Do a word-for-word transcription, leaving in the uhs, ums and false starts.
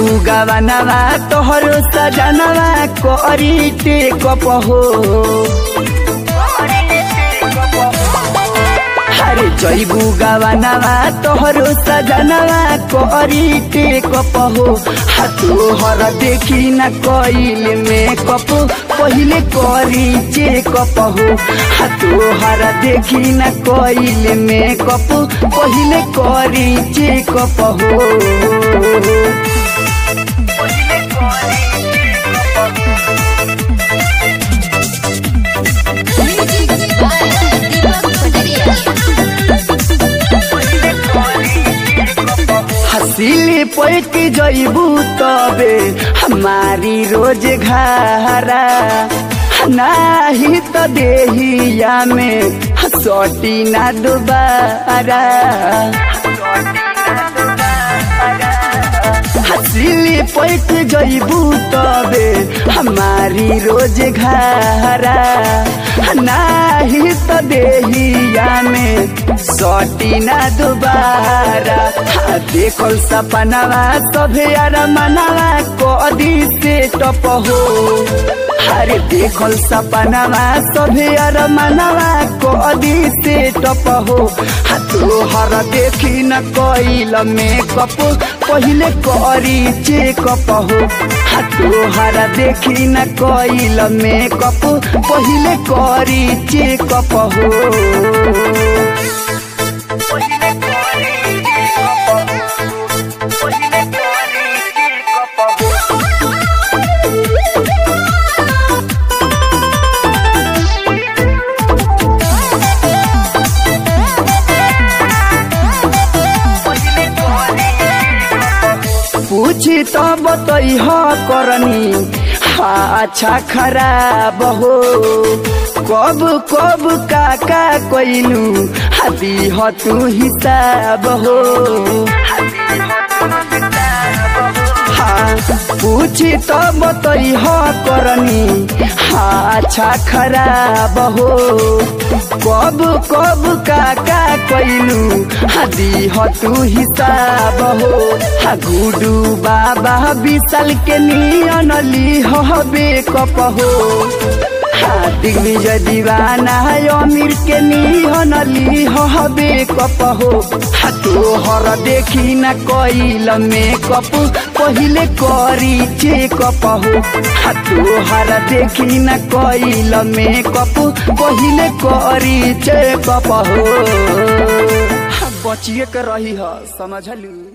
गवनवा तोहरो सजनवा करी टेकअप हो। अरे जैबू गवनवा तोहरो सजनवा करी टेकअप हो। हाथो हर देखी न कइल मेकअप पहिले करी चेकअप हो। हाथो हर देखी न कइल मेकअप पहिले करी चेकअप हो। हसीले पैक जैबू तबे हमारी रोज घारा नाही तो देहिया में सटी ना दोबारा। हसीले पैक जैबू तबे हमारी रोज घारा नाही तो देहिया में सटी ना दोबारा। देखल सपनावा सभे यार मनावा कदी से टप हो। अरे देखल सपनावा सभे यार मनावा कदी से टप हो। हाथो हर देखी न कइल मेकअप पहिले करी चेकअप हो। हाथो हर देखी न कइल मेकअप पहिले करी चेकअप हो। पूछी तो बतई हो करनी अच्छा खराब हो। कब कब काका कइलू हाथी हो तू हिसाब हो। हाँ पूछी तो बतई हो करनी अच्छा खराब हो। कब कब काका कइलू हादी हो तू हिसाब हो। हा गुडू बाबा विशाल के नियन ली हो बेकअप हो। हाँ दिग्विजय दीवाना अमीर के नियन ली हो बेकअप हो। हाथो हर देखी न कइल मेकअप पहिले करी चेकअप हो। हाथो हर देखी न कइल मेकअप पहिले करी चेकअप हो। बचिए के रही है समझलू।